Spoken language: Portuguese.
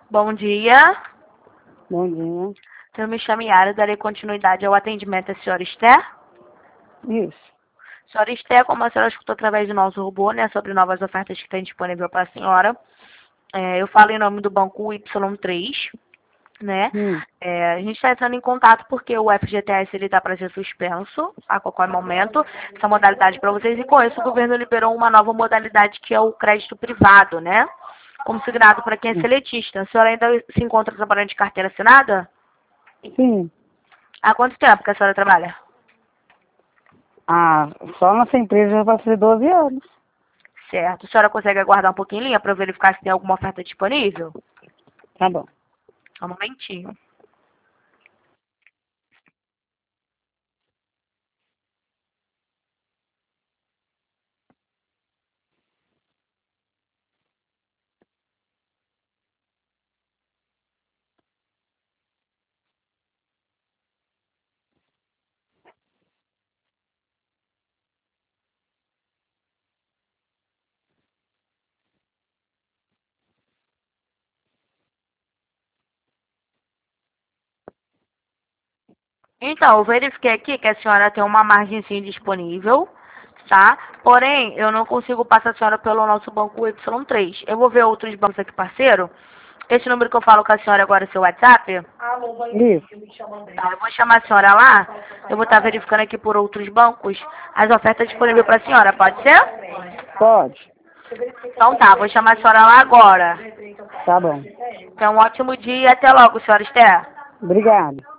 Bom dia. Bom dia. Eu me chamo Yara, darei continuidade ao atendimento da senhora Esther. Isso. Senhora Esther, como a senhora escutou através do nosso robô, né, sobre novas ofertas que tem disponível para a senhora, eu falo em nome do banco Y3, né? Hum. A gente está entrando em contato porque o FGTS ele está para ser suspenso a qualquer momento, essa modalidade para vocês, e com isso o governo liberou uma nova modalidade que é o crédito privado, né? Consignado para quem é seletista. A senhora ainda se encontra trabalhando de carteira assinada? Sim. Há quanto tempo que a senhora trabalha? Ah, só nossa empresa já vai fazer 12 anos. Certo. A senhora consegue aguardar um pouquinho em linha para verificar se tem alguma oferta disponível? Tá bom. Só um momentinho. Então, eu verifiquei aqui que a senhora tem uma margenzinha disponível, tá? Porém, eu não consigo passar a senhora pelo nosso banco Y3. Eu vou ver outros bancos aqui, parceiro. Esse número que eu falo com a senhora agora é seu WhatsApp? Isso. Tá, eu vou chamar a senhora lá. Eu vou estar verificando aqui por outros bancos as ofertas disponíveis para a senhora, pode ser? Pode. Então tá, vou chamar a senhora lá agora. Tá bom. Então, um ótimo dia e até logo, senhora Esther. Obrigado.